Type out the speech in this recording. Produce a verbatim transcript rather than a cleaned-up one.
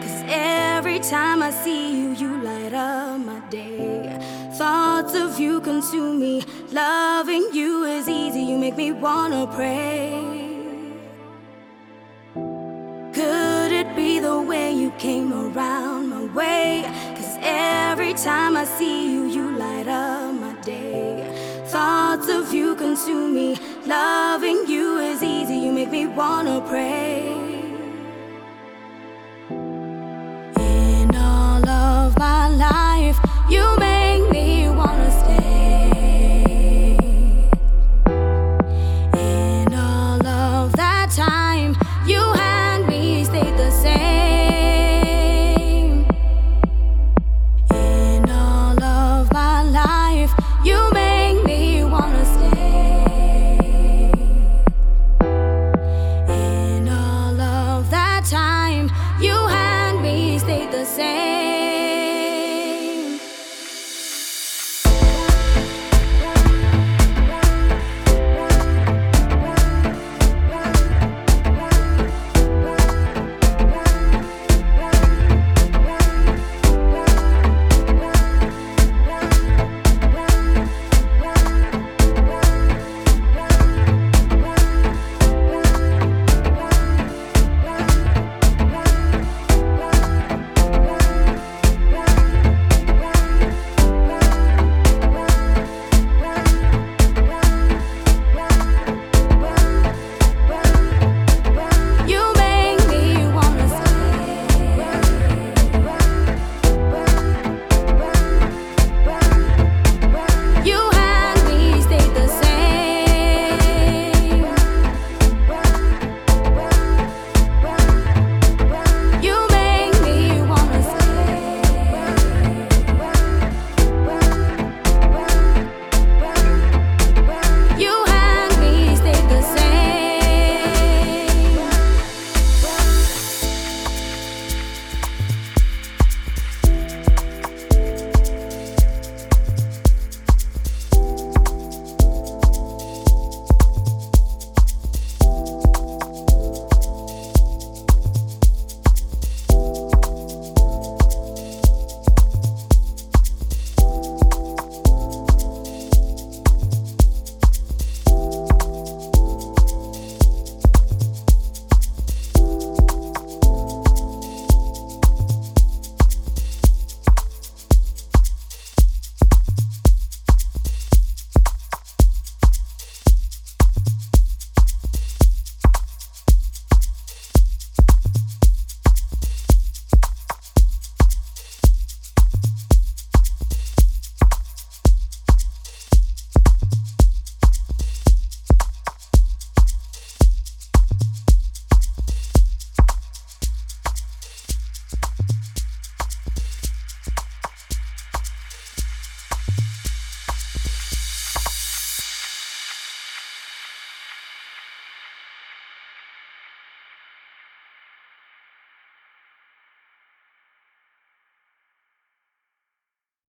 'cause every time I see you, you light up my day. Thoughts of you consume me. Loving you is easy, you make me wanna pray. Could it be the way you came around my way? 'Cause every time I see you, you light up my day. Thoughts of you consume me. Loving you is easy, you make me wanna pray. In all of my life, you make me wanna stay. In all of that time, you and me stayed the same. In all of my life, you make me wanna stay. In all of that time, you and me stayed the same.